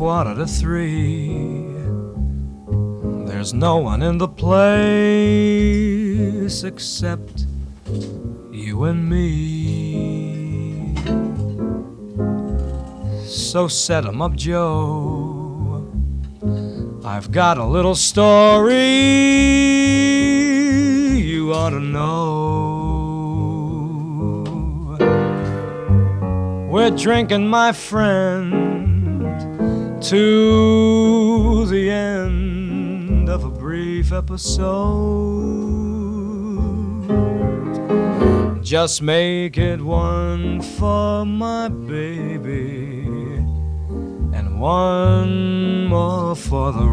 2:45. There's no one in the place except you and me. So set 'em up, Joe. I've got a little story you ought to know. We're drinking, my friend, to the end of a brief episode. Just make it one for my baby and one more for the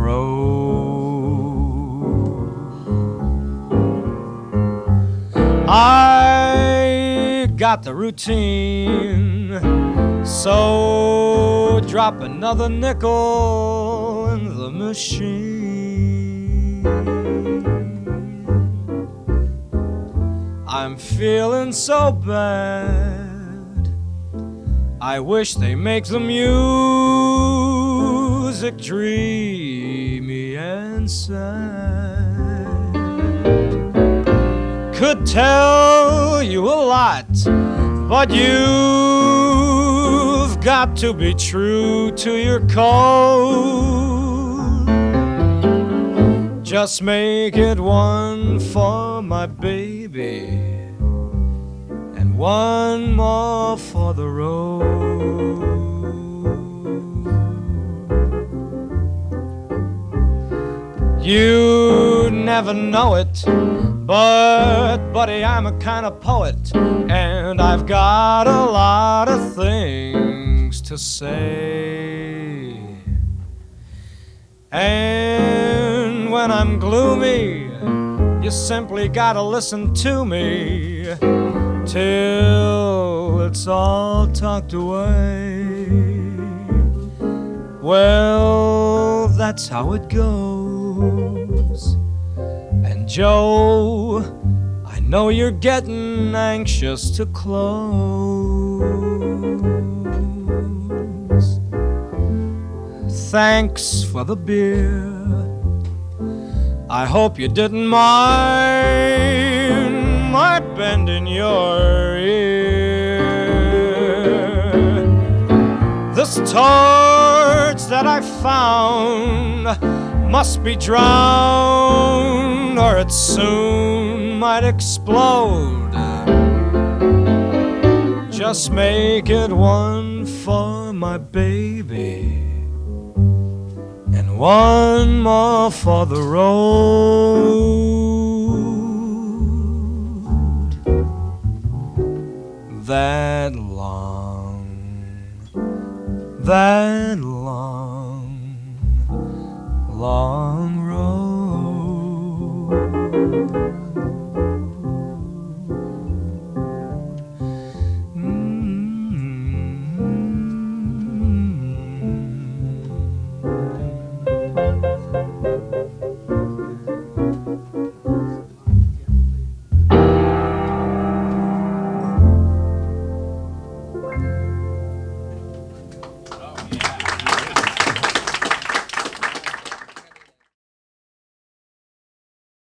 road. I got the routine, so drop another nickel in the machine. I'm feeling so bad, I wish they make the music dreamy and sad. Could tell you a lot, but you've got to be true to your code. Just make it one for my baby and one more for the road. You never know it, but buddy, I'm a kind of poet, and I've got a lot of things to say. And when I'm gloomy, you simply gotta listen to me till it's all tucked away. Well, that's how it goes. And Joe, I know you're getting anxious to close. Thanks for the beer. I hope you didn't mind my bending your ear. This torch that I found must be drowned, or it soon might explode. Just make it one for my baby and one more for the road. That long